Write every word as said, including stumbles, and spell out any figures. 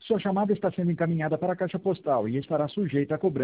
Sua chamada está sendo encaminhada para a caixa postal e estará sujeita a cobrança.